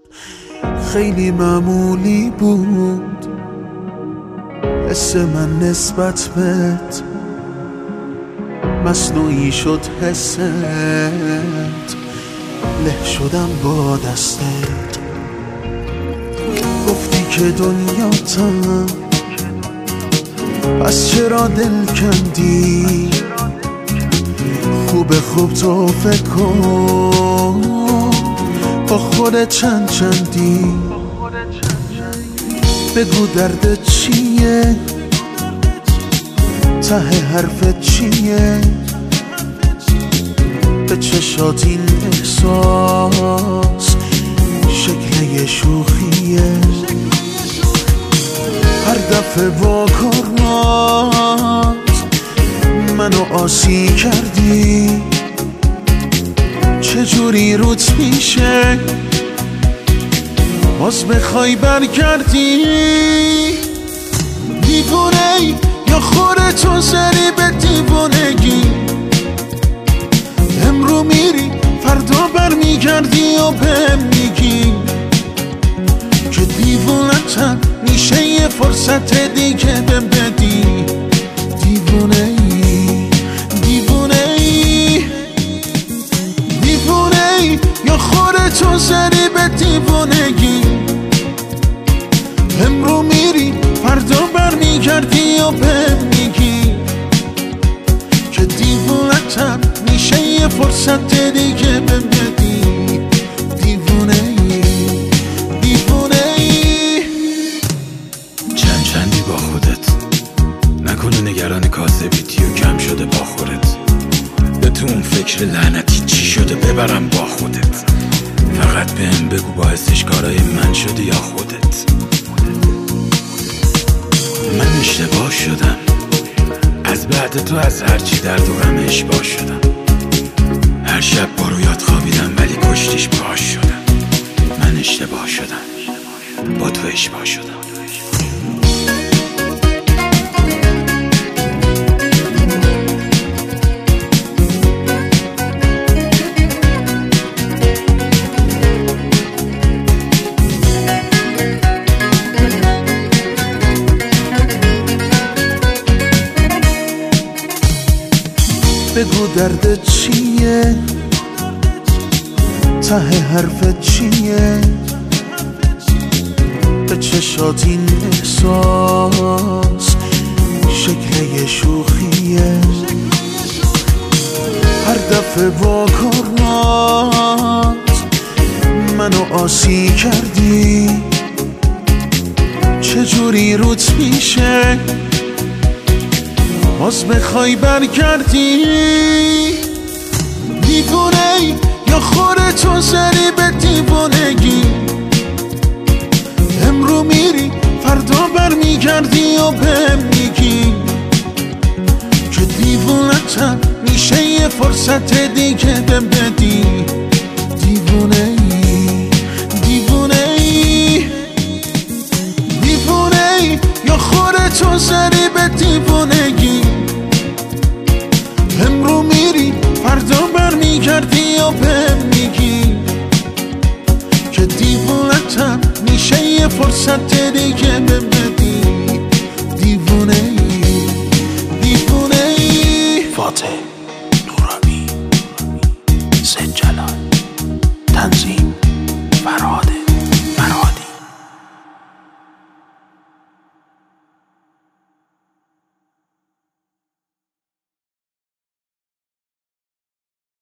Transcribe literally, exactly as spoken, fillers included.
خیلی معمولی بود حس من نسبت بهت، مصنوعی شد حست، له شدم با دستت. گفتی که دنیاتم، پس چرا دل کندی؟ خوب خوب تو فکر کن با خودت چند چندی. بگو دردت چیه، ته حرفت چیه؟ به چشات این احساس شکل یه شوخیه. هر دفعه با کارنات منو آسی کردی، چجوری روت میشه باز بخوای برگردی؟ دیوونه یا خودتو زدی به دیوونگی؟ امرو میری فردا برمیگردی و بهم میگی که دیوونتم، میشه یه فرصت دیگه بهم بدی. دیوونه ای دیوونه ای دیوونه ای یا خودتو زدی به دیوونگی؟ امرو میری فردا برمیگردی و بهم میگی که دیوونتم، میشه یه فرصت دیگه بهم بدی. دیوونه ای دیوونه ای چند چندی با خودت، نکنه نگران کاسبیتی و کم شده با خودت. به تو اون فکر لعنتی چی شده ببرم با خودت. فقط بهم بگو باعثش کارای من شده یا خودت. من اشتباه شدم، از بعد تو از هرچی درد و غم اشباه شدم. هر شب با رویات خوابیدم ولی کشتیش باش شدم. من اشتباه شدم، با تو اشباه شدم. بگو دردت چیه، ته حرفت چیه؟ به چشات این احساس شکل یه شوخیه. هر دفعه با کارنات منو آسی کردی، چجوری روت میشه باز بخوای برگردی؟ دیوونه یا خودتو زدی به دیوونگی؟ امرو میری فردا برمیگردی و بهم میگی که دیوونتم، میشه یه فرصت دیگه بهم بدی. دیوونه ای دیوونه ای دیوونه ای یا خودتو زدی به دیوونگی؟ امرو میری فردا برمیگردی و بهم میگی که دیوونتم، میشه یه فرصت دیگه بهم بدی. دیوونه ای دیوونه ای فاتح